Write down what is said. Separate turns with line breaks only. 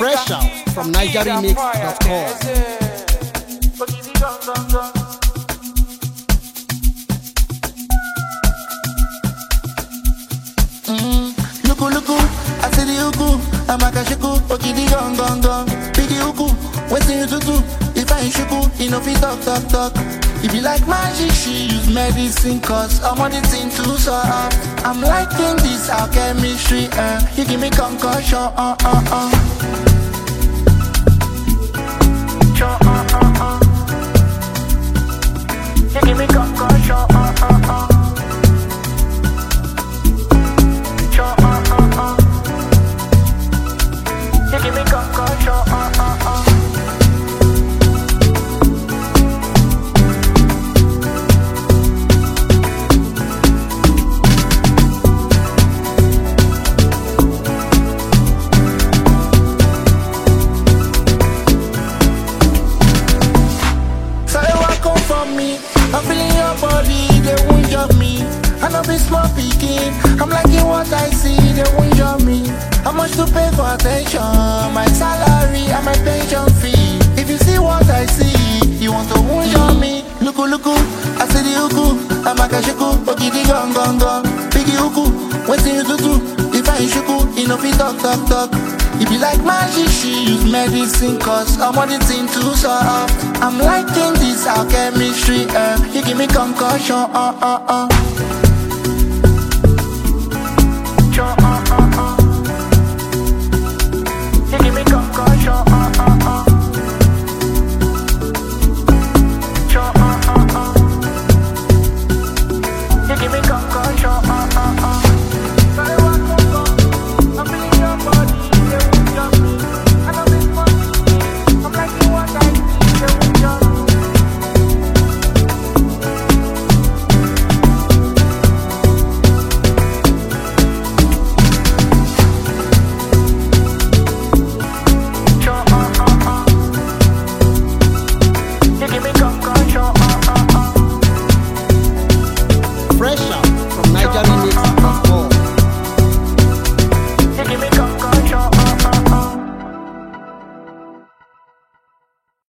Fresh out from NigerRemix.com.
Luku, I see the uku, I'm a kashiku, okidi gong gong gong. Biggie uku, waiting you to do. If I ain't shuku, you know fi talk. If you like magic, she use medicine, cause I'm on the thing too soft. I'm liking this our chemistry, you give me concussion, You give me concussion, You give me concussion, I'm feeling your body, they won't jump me. I know be small picking, I'm liking what I see, they won't jump me. How much to pay for attention? My salary and my pension fee. If you see what I see, you want to wound jump me. Luku, I see the uku, I'm a kashiku, okidi gong gong gong. Biggie uku, waiting you to do. If I ain't shuku, you know fi talk. If you like magic, she use medicine, cause I'm on the thing too soft. I'm liking this our chemistry, you give me concussion, You give me concussion, You give me concussion, I'm feeling your body.
Fresh